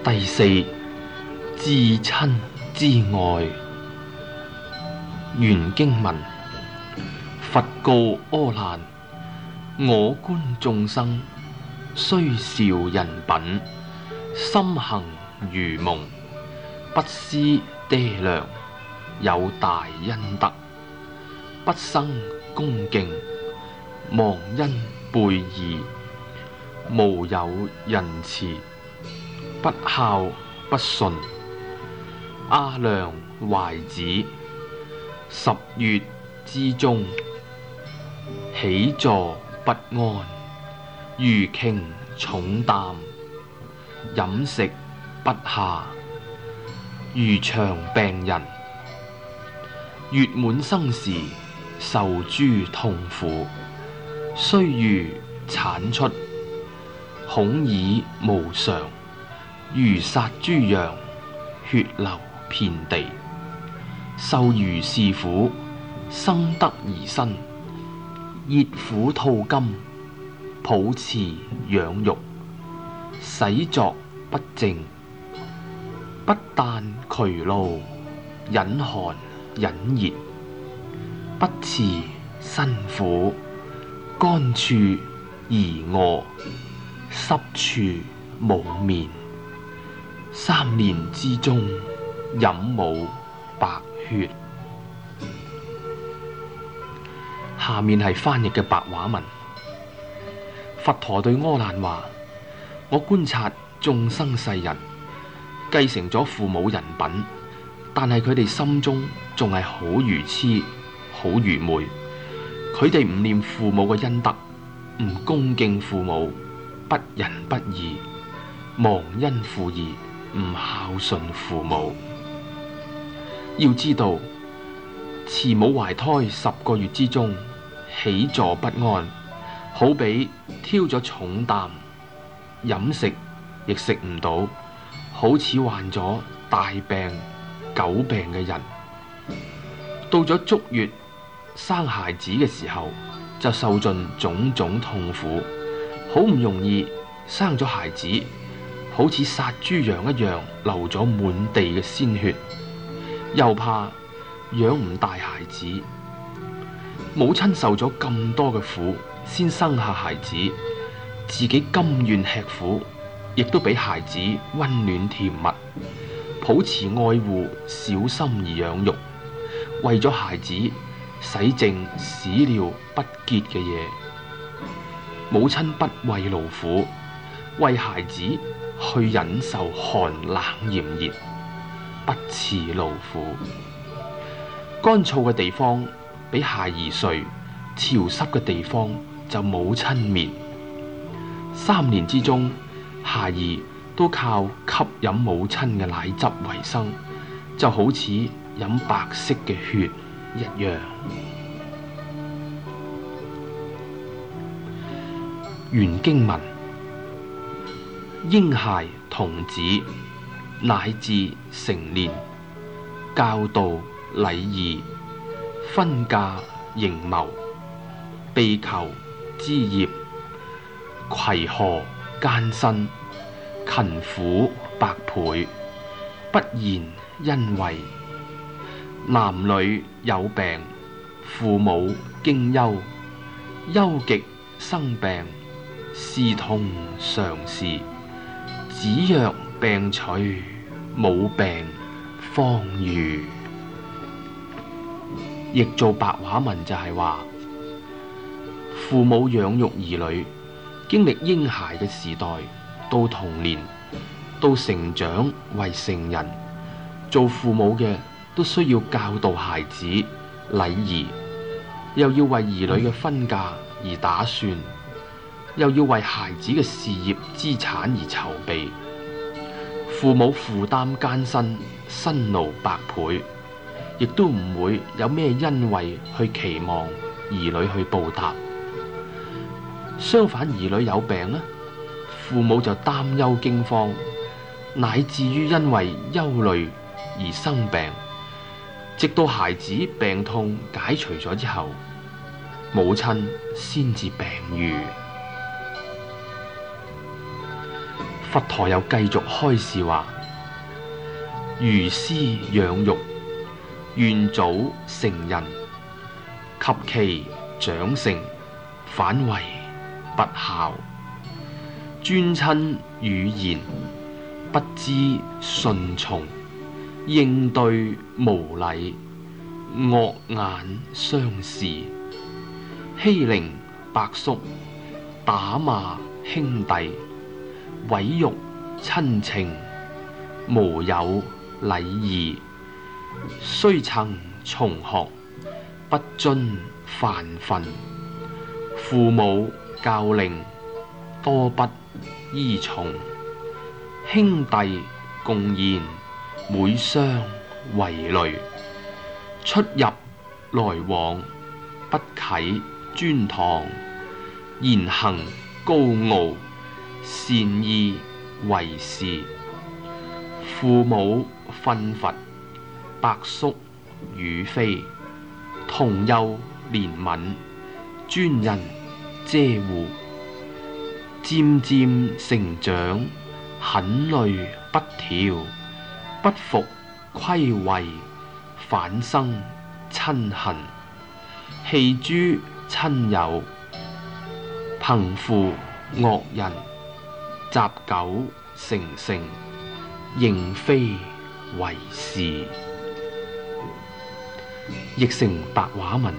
第四，至親之愛。原經文：佛告阿難：我觀眾生，雖少人品，心行如夢，不思爹娘，有大恩德，不生恭敬，忘恩背義，無有仁慈，不孝不順。阿娘懷子，10月之中，起坐不安，如頃重擔，飲食不下，如長病人。月滿生時，受諸痛苦，須臾產出，恐已無常，如殺豬羊，血流遍地。受如是苦，生得而生，熱苦吐金，抱持養育，洗作不淨，不但劬勞，忍寒忍熱，不辭辛苦，乾處而餓，濕處無眠。3年之中，飲冇白血。下面係翻譯嘅白話文。佛陀對阿難話：我觀察眾生世人繼承咗父母人品，但係佢哋心中仲係好愚癡、好愚昧。佢哋唔念父母嘅恩德，唔恭敬父母，不仁不義，忘恩負義，唔孝順父母。要知道，慈母懷胎10個月之中，起坐不安，好比挑咗重擔，飲食亦食唔到，好似患咗大病、久病嘅人。到咗足月生孩子嘅時候，就受盡種種痛苦，好唔容易生咗孩子，好似殺豬羊一樣，流咗滿地嘅鮮血，又怕養唔大孩子。母親受咗咁多嘅苦，先生下孩子，自己甘願吃苦，亦都俾孩子溫暖甜蜜，抱持愛護，小心而養育，為咗孩子洗淨屎尿不潔嘅嘢。母親不畏勞苦，為孩子去忍受寒冷炎熱，不辭勞苦。乾燥嘅地方俾孩兒睡，潮濕嘅地方就母親眠。3年之中，孩兒都靠吸飲母親嘅奶汁為生，就好似飲白色嘅血一樣。原經文：嬰孩童子乃至成年，教導禮儀，婚嫁迎謀，被求之業，攜荷艱辛，勤苦百倍，不言恩惠。男女有病，父母經憂，憂極生病，思痛常事。子若病除，母病方愈。譯做白話文就係話，父母養育兒女，經歷嬰孩嘅時代，到童年，到成長為成人，做父母嘅都需要教導孩子禮儀，又要為兒女嘅婚嫁而打算，又要為孩子嘅事業資產而籌備。父母負擔艱辛，辛勞百倍，亦都唔會有咩恩惠去期望兒女去報答。相反，兒女有病呢，父母就擔憂驚慌，乃至於因為憂慮而生病，直到孩子病痛解除咗之後，母親先至病愈。 佛陀又繼續開示話：如斯養育，願早成人，及其長成，反為不孝。尊親語言，不知順從，應對無禮，惡眼相視，欺凌伯叔，打罵兄弟，毀辱親情，無有禮儀，雖曾從學，不遵範訓，父母教令，多不依從，兄弟共言，每相為累，出入來往，不啟尊堂，言行高傲，善意為是，父母訓罰，伯叔語非，同幼憐憫，專人遮護，漸漸成長，很累不調，不服規違，反生親恨，棄諸親友，朋附惡人，習久成性，仍非為是。譯成白話文：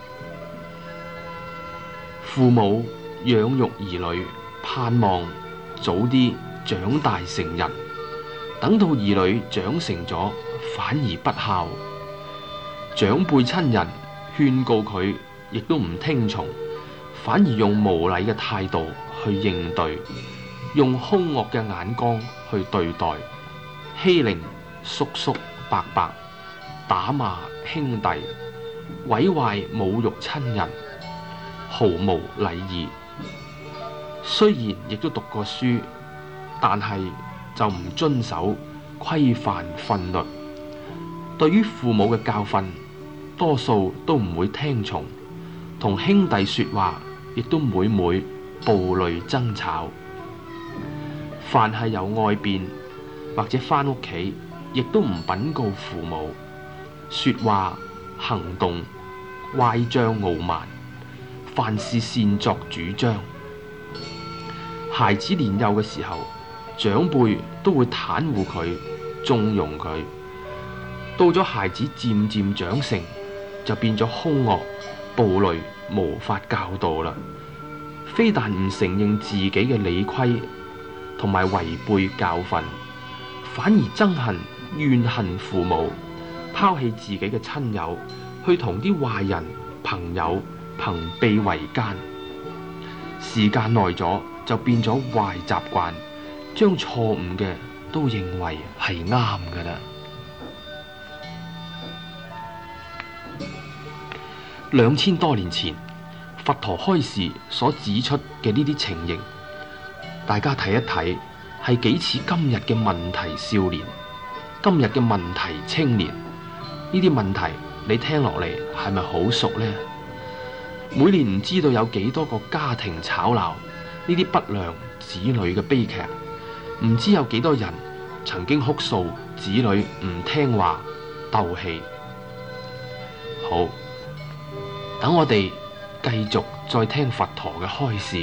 父母養育兒女，盼望早啲長大成人，等到兒女長成咗，反而不孝。長輩親人勸告佢，亦都唔聽從，反而用無禮嘅態度去應對，用兇惡嘅眼光去對待，欺凌叔叔伯伯，打罵兄弟，毀壞侮辱親人，毫無禮儀。雖然亦都讀過書，但係就唔遵守規範訓律，對於父母嘅教訓，多數都唔會聽從，同兄弟說話亦都每暴戾爭吵。凡係由外邊或者返屋企，亦都唔稟告父母，說話行動乖張傲慢，凡事擅作主張。孩子年幼嘅時候，長輩都會袒護佢，縱容佢。到咗孩子漸漸長成，就變咗兇惡暴戾，無法教導啦。非但唔承認自己嘅理虧，同埋違背教訓，反而憎恨怨恨父母，拋棄自己嘅親友，去同啲壞人朋友朋比為奸。時間耐咗，就變咗壞習慣，將錯誤嘅都認為係啱㗎啦。2000多年前，佛陀開示所指出嘅呢啲情形，大家睇一睇，係幾似今日嘅問題少年，今日嘅問題青年。呢啲問題你聽落嚟係咪好熟呢？每年唔知道有幾多個家庭吵鬧，呢啲不良子女嘅悲劇，唔知有幾多人曾經哭訴子女唔聽話鬥氣。好，等我哋繼續再聽佛陀嘅開示。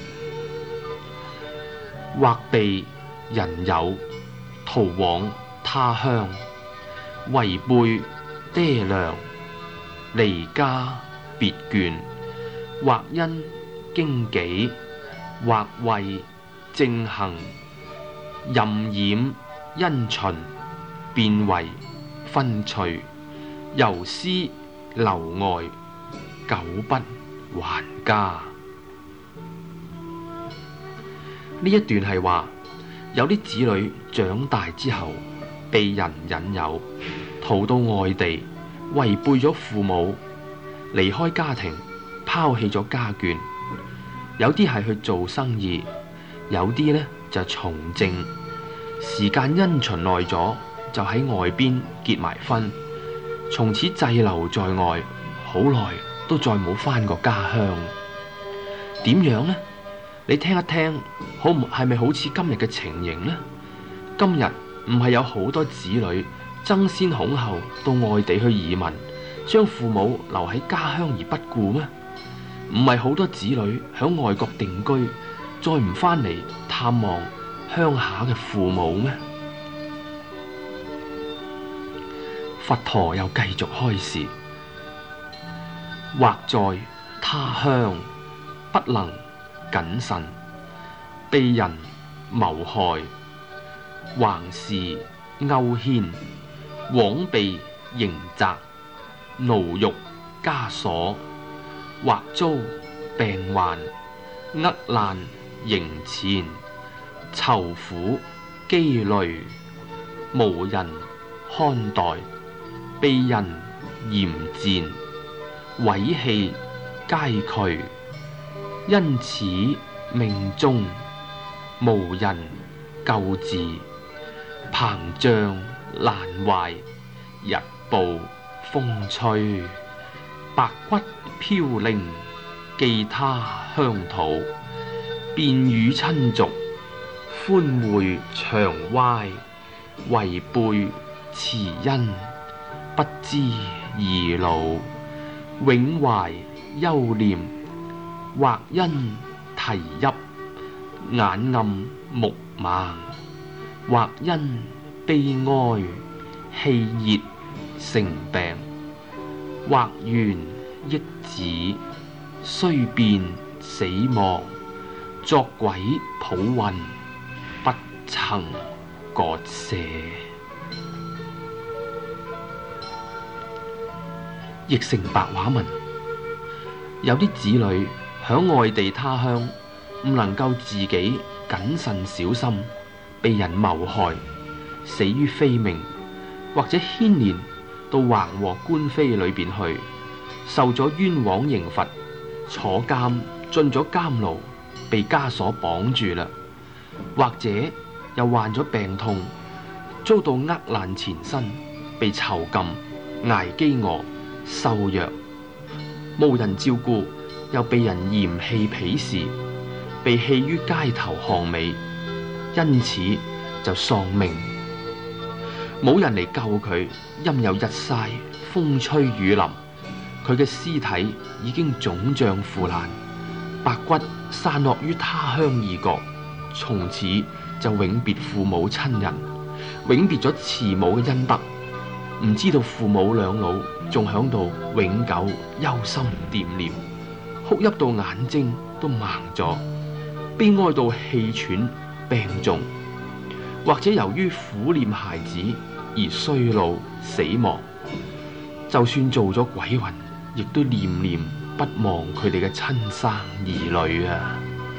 或被人誘逃往他鄉，違背爹娘，離家別眷，或因經紀，或為正行，任染因循，變為昏趣，遊絲留外，久不還家。呢一段係話，有啲子女長大之後被人引誘逃到外地，違背咗父母，離開家庭，拋棄咗家眷。有啲係去做生意，有啲呢就從政。時間因循耐咗，就喺外邊結埋婚，從此滯留在外，好耐都再冇返過家鄉。點樣呢？ 你聽一聽，係咪好似今日嘅情形呢？今日唔係有好多子女爭先恐後到外地去移民，將父母留喺家鄉而不顧咩？唔係好多子女響外國定居，再唔返嚟探望鄉下嘅父母咩？佛陀又繼續開示：或在他鄉不能謹慎，被人謀害，橫事勾牽，枉被刑責，牢獄枷鎖，或遭病患，厄難刑纏，愁苦羈累，無人看待，被人嚴賤，毀棄皆懼，因此命終無人救治，膨脹難壞，日暴風吹，白骨飄零，寄他鄉土，便與親族歡會長歪，違背慈恩，不知兒老，永懷憂念，或因啼泣，眼暗目盲，或因悲哀氣熱成病，或緣憶子雖變死亡，作鬼抱魂，不曾割捨。譯成白話文：有啲子女響外地他鄉唔能夠自己謹慎小心，被人謀害，死於非命，或者牽連到橫禍官非裏邊去，受咗冤枉刑罰，坐監進咗監牢，被枷鎖綁住啦，或者又患咗病痛，遭到厄難纏身，被囚禁，挨飢餓，受虐，無人照顧，又被人嫌棄鄙視，被棄於街頭巷尾，因此就喪命。冇人嚟救佢，陰有日曬，風吹雨淋，佢嘅屍體已經腫脹腐爛，白骨散落於他鄉異國，從此就永別父母親人，永別咗慈母嘅恩德。唔知道父母兩老仲響度永久憂心惦念，哭泣到眼睛都盲咗，悲哀到氣喘病重，或者由於苦念孩子而衰老死亡，就算做咗鬼魂，亦都念念不忘佢哋嘅親生兒女啊！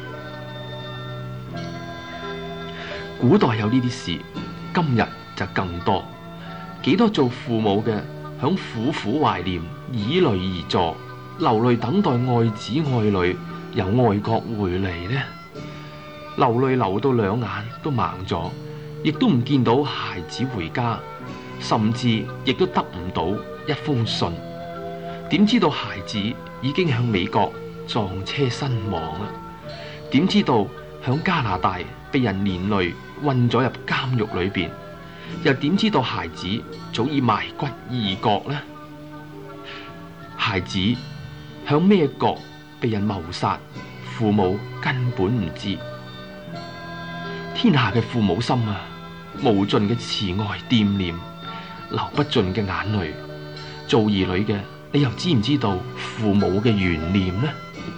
古代有呢啲事，今日就更多。幾多做父母嘅響苦苦懷念，以淚而坐，流淚等待愛子愛女由外國回嚟呢？流淚流到兩眼都盲咗，亦都唔見到孩子回家，甚至亦都得唔到一封信。點知道孩子已經向美國撞車身亡啦？點知道響加拿大被人連累困咗入監獄裏邊？又點知道孩子早已埋骨異國呢？孩子響咩國被人謀殺，父母根本唔知。天下嘅父母心啊，無盡嘅慈愛惦念，流不盡嘅眼淚。做兒女嘅，你又知唔知道父母嘅懸念呢？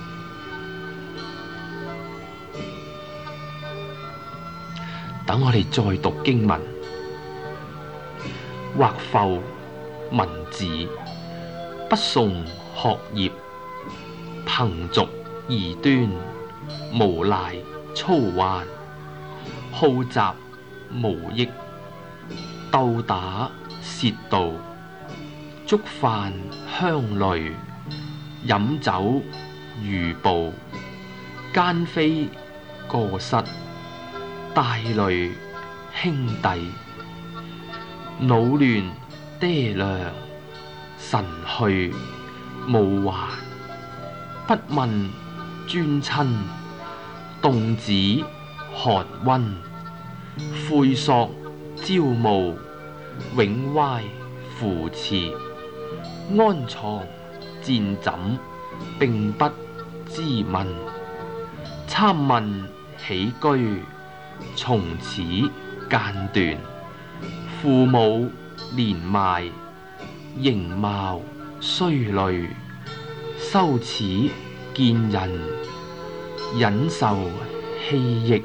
等我哋再讀經文。或復文字，不崇學業，朋俗異端，無賴粗宦，好習無益，鬥打竊盜，觸犯鄉類，飲酒漁捕，奸非過失，帶累兄弟，惱亂爹娘，神去無還，不問尊親， 凍子寒溫，晦朔朝暮，永歪扶持。安床戰枕，並不知問。參問起居，從此間斷。父母年邁，形貌衰累。羞恥見人，忍受欺抑。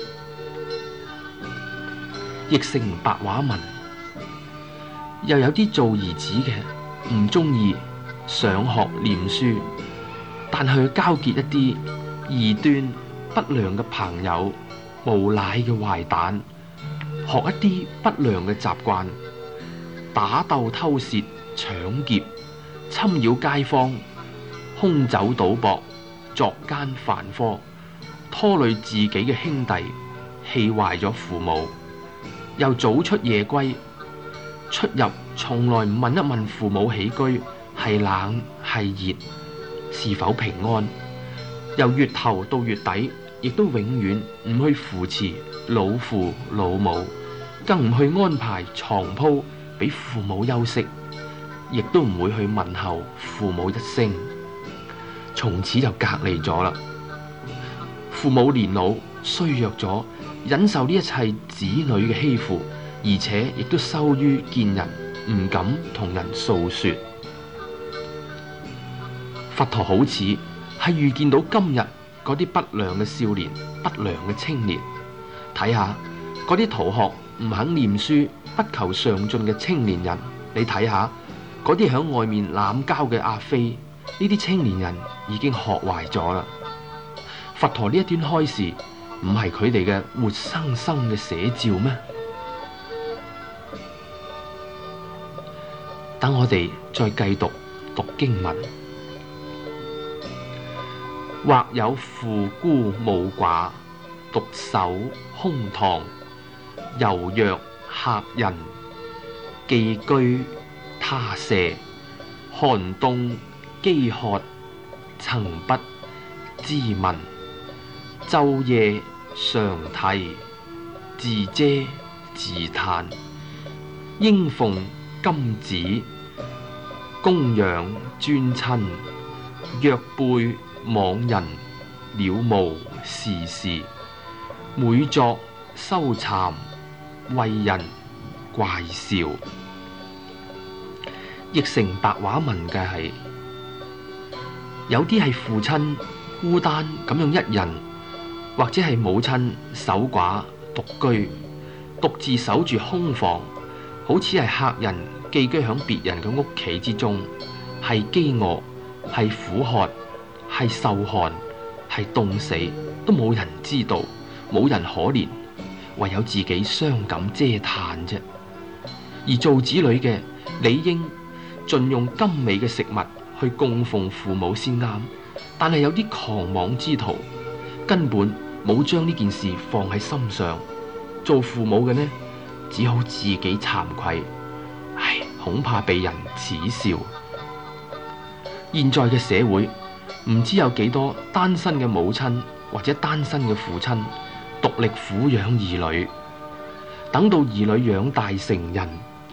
譯成白話文。又有啲做兒子嘅唔中意上學念書，但係去交結一啲異端不良嘅朋友，無賴嘅壞蛋，學一啲不良嘅習慣，打鬥偷竊搶劫，侵擾街坊，空酒賭博，作奸犯科，拖累自己嘅兄弟，氣壞咗父母，又早出夜歸，出入從來唔問一問父母起居係冷係熱，是否平安，由月頭到月底，亦都永遠唔去扶持老父老母，更唔去安排床鋪俾父母休息，亦都唔會去問候父母一聲，從此就隔離咗啦。父母年老衰弱咗，忍受呢一切子女嘅欺負，而且亦都羞於見人，唔敢同人訴說。佛陀好似係預見到今日嗰啲不良嘅少年、不良嘅青年，睇下嗰啲逃學唔肯念書、不求上進嘅青年人，你睇下嗰啲喺外面濫交嘅阿飛，呢啲青年人已經學壞咗啦。佛陀呢一段開示，唔係佢哋嘅活生生嘅寫照咩？等我哋再繼續讀經文。或有父孤母寡，獨守空堂，猶若客人，寄居他舍。寒凍飢渴，曾不知問。晝夜常啼，自嗟自嘆。應奉金子，供養尊親。若輩妄人，了無事事。每作羞慚，為人怪笑。譯成白話文嘅係，有啲係父親孤單咁樣一人，或者係母親守寡獨居，獨自守住空房，好似係客人寄居響別人嘅屋企之中，係飢餓，係苦渴，係受寒，係凍死，都冇人知道，冇人可憐，唯有自己傷感嗟嘆啫。而做子女嘅，理應盡用甘美嘅食物去供奉父母先啱，但係有啲狂妄之徒根本冇將呢件事放喺心上，做父母嘅呢，只好自己慚愧，恐怕被人恥笑。現在嘅社會唔知有幾多單身嘅母親或者單身嘅父親獨力撫養兒女，等到兒女養大成人，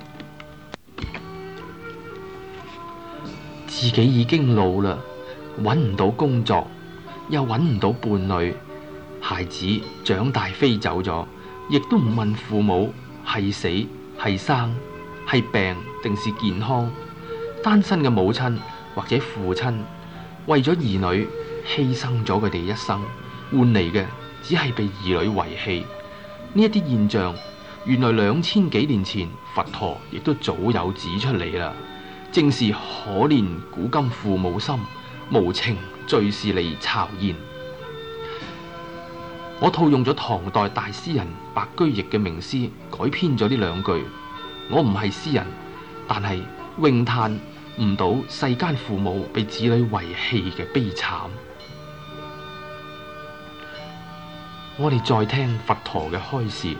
自己已經老啦，揾唔到工作，又揾唔到伴侶，孩子長大飛走咗，亦都唔問父母係死係生，係病定是健康。單身嘅母親或者父親為咗兒女犧牲咗佢哋一生，換嚟嘅只係被兒女遺棄。呢一啲現象，原來2000幾年前佛陀亦都早有指出嚟啦。正是可憐古今父母心，無情最是離巢焉。我套用咗唐代大詩人白居易嘅名詩，改編咗呢兩句。我唔係詩人，但係詠嘆唔到世間父母被子女遺棄嘅悲慘。我哋再聽佛陀嘅開示：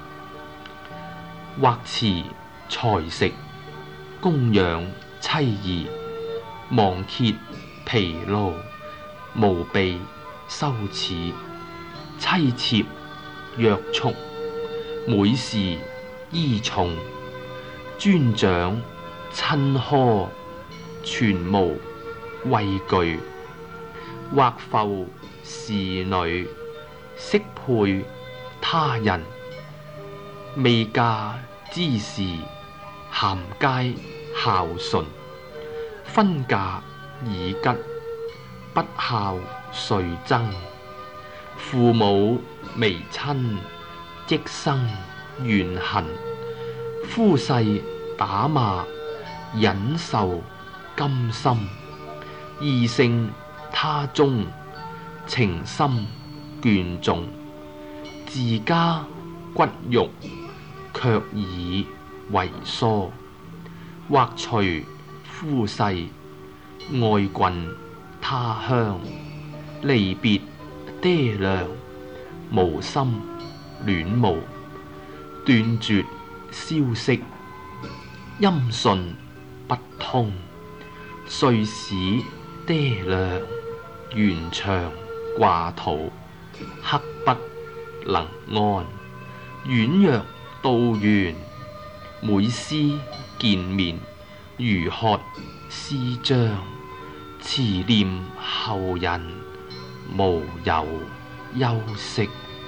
或辭財食，供養妻兒，忙歇疲勞，無備羞恥。 妻妾約束，每事依從，尊長親呵，全無畏懼。或復侍女，適配他人，未嫁之時，咸皆孝順。婚嫁已吉，不孝遂增。父母微親，即生怨恨。夫婿打罵，忍受甘心。異性他中，情深眷重。自家骨肉，卻已為疏。或隨夫婿，愛郡他鄉。離別爹娘，無心戀慕。斷絕消息，音訊不通。遂使爹娘，沿腸掛肚。刻不能安，宛若道緣。每思見面，如渴詩章。慈念後人，無有休息。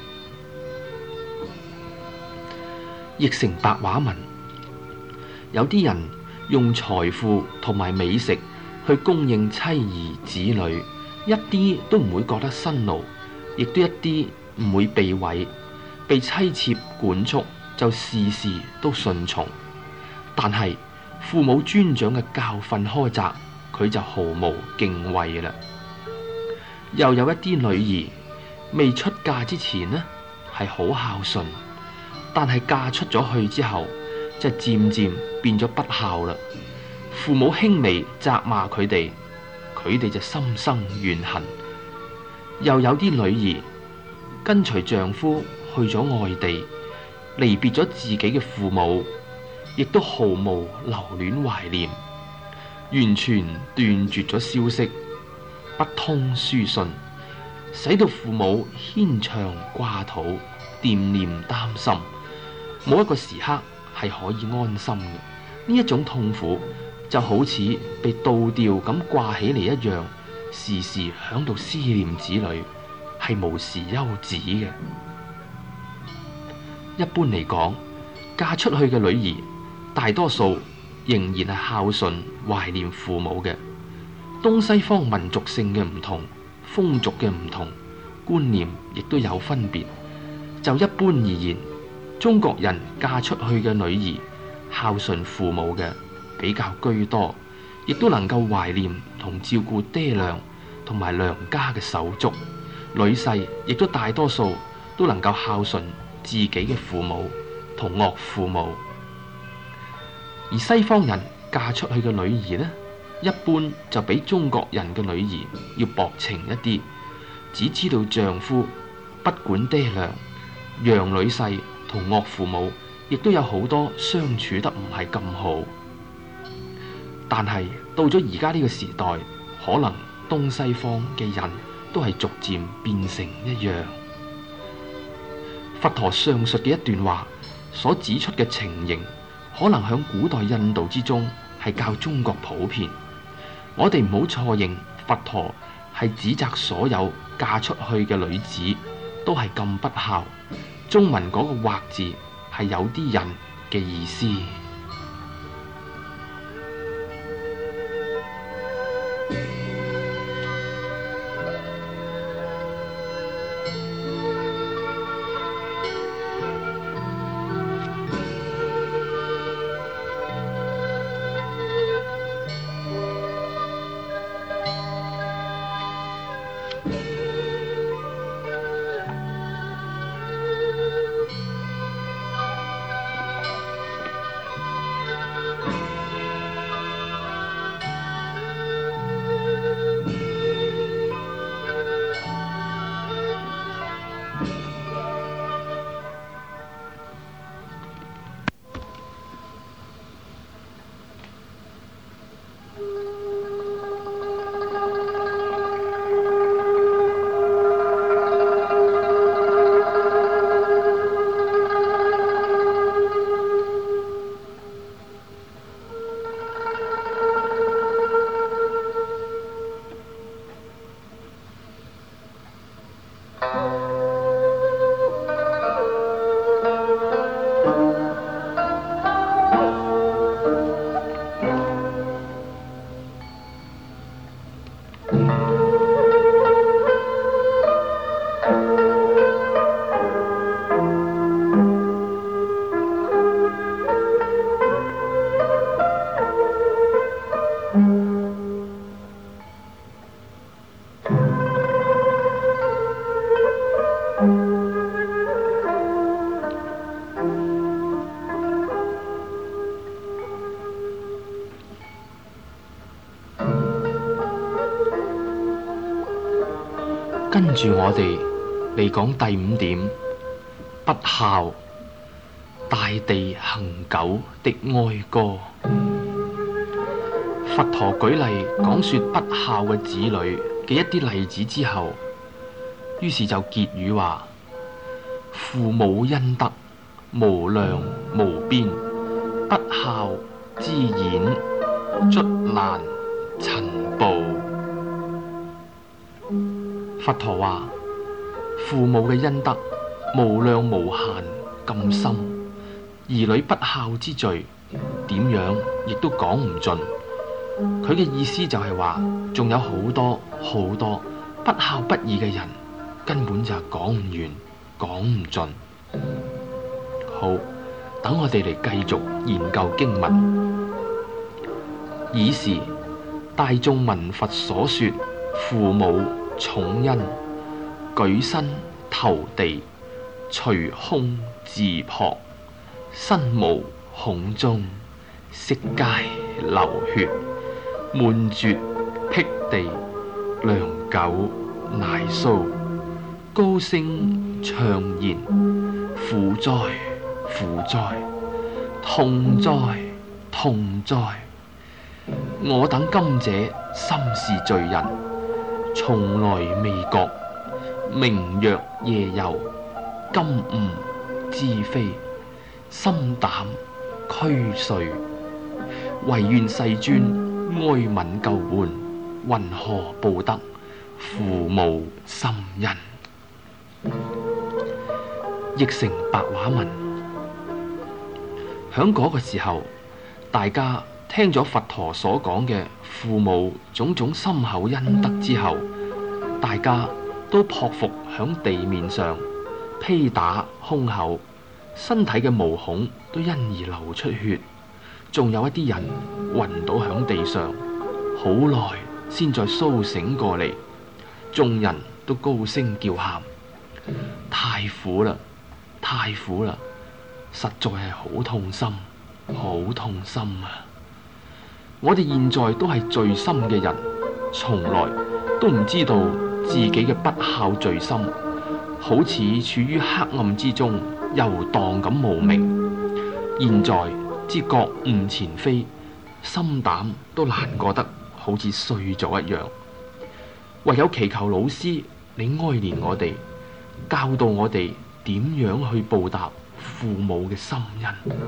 譯成白話文，有啲人用財富同埋美食去供應妻兒子女，一啲都唔會覺得辛勞，亦都一啲唔會避諱，被妻妾管束就事事都順從。但係父母尊長嘅教訓苛責，佢就毫無敬畏啦。又有一啲女兒未出嫁之前呢，係好孝順，但係嫁出咗去之後，就漸漸變咗不孝啦。父母輕微責罵佢哋，佢哋就心生怨恨。又有啲女兒跟隨丈夫去咗外地，離別咗自己嘅父母，亦都毫無留戀懷念，完全斷絕咗消息，不通書信，使到父母牽腸掛肚，惦念擔心，冇一個時刻係可以安心嘅。呢一種痛苦就好似被倒吊咁掛起嚟一樣，時時響度思念子女，係無時休止嘅。一般嚟講，嫁出去嘅女兒大多數仍然係孝順懷念父母嘅。東西方民族性嘅唔同，風俗嘅唔同，觀念亦都有分別。就一般而言，中國人嫁出去嘅女兒孝順父母嘅比較居多，亦都能夠懷念同照顧爹娘同埋娘家嘅手足。女婿亦都大多數都能夠孝順自己嘅父母同岳父母。而西方人嫁出去嘅女兒呢，一般就比中國人嘅女兒要薄情一啲，只知道丈夫，不管爹娘。讓女婿同岳父母亦都有好多相處得唔係咁好。但係到咗而家呢個時代，可能東西方嘅人都係逐漸變成一樣。佛陀上述嘅一段話所指出嘅情形，可能響古代印度之中係較中國普遍。我哋唔好錯認佛陀係指責所有嫁出去嘅女子都係咁不孝。中文嗰個或字係有啲人嘅意思。 跟住我哋嚟講第5點，不孝，大地恆久的哀歌。佛陀舉例講說不孝嘅子女嘅一啲例子之後，於是就結語話：父母恩德無量無邊，不孝之演，卒難塵暴。佛陀話：父母嘅恩德無量無限咁深，兒女不孝之罪點樣亦都講唔盡。佢嘅意思就係話，仲有好多好多不孝不義嘅人，根本就係講唔完，講唔盡。好，等我哋嚟繼續研究經文。爾時大眾聞佛所說父母重恩，舉身投地，捶胸自撲，身無孔中，悉皆流血，悶絕辟地，良久乃蘇，高聲唱言：苦哉苦哉，痛哉痛哉！我等今者心是罪人，從來未覺，名曰夜遊，今悟知非，心膽俱碎，唯願世尊哀憫救援，云何報得父母深恩？譯成白話文。響嗰個時候，大家聽咗佛陀所講嘅父母種種深厚恩德之後，大家都匍匐響地面上，披打胸口，身體嘅毛孔都因而流出血，仲有一啲人暈倒響地上，好耐先再蘇醒過嚟。眾人都高聲叫喊：太苦啦，太苦啦，實在係好痛心，好痛心啊！我哋現在都係罪深嘅人，從來都唔知道自己嘅不孝罪深，好似處於黑暗之中遊蕩咁無明。現在知覺悟前非，心膽都難過得好似碎咗一樣。唯有祈求老師你哀憐我哋，教導我哋點樣去報答父母嘅深恩。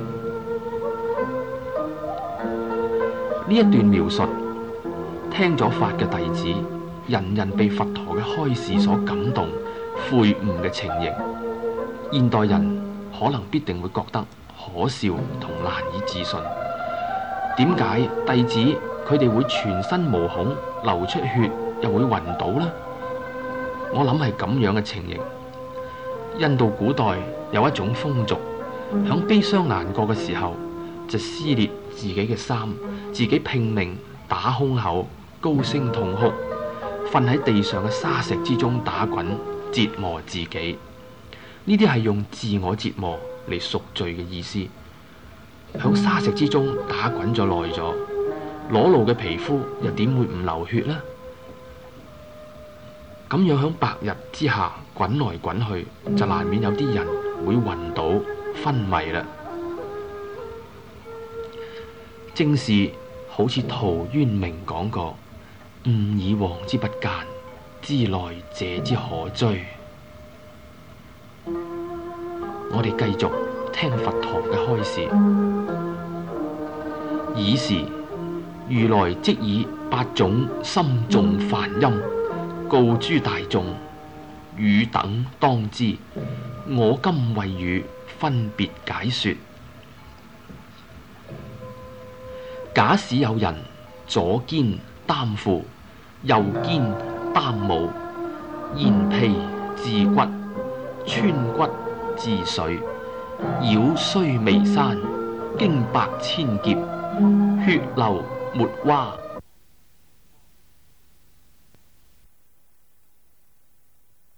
呢一段描述，聽咗法嘅弟子，人人被佛陀嘅開示所感動、悔悟嘅情形，現代人可能必定會覺得可笑同難以置信。點解弟子佢哋會全身毛孔流出血，又會暈倒呢？我諗係咁樣嘅情形。印度古代有一種風俗，響悲傷難過嘅時候，就撕裂自己嘅衫，自己拼命打胸口，高聲痛哭，瞓喺地上嘅沙石之中打滾，折磨自己。呢啲係用自我折磨嚟贖罪嘅意思。響沙石之中打滾咗耐咗，裸露嘅皮膚又點會唔流血呢？咁樣響白日之下滾來滾去，就難免有啲人會暈倒昏迷啦。正是好似陶淵明講過：吾以往之不諫，知來者之可追。我哋繼續聽佛陀嘅開示。爾時如來即以8種深重梵音告諸大眾：汝等當知，我今為汝分別解說。假使有人左肩擔負，右肩擔母，言皮治骨，穿骨治髓，繞須彌山，經百千劫，血流沒窪，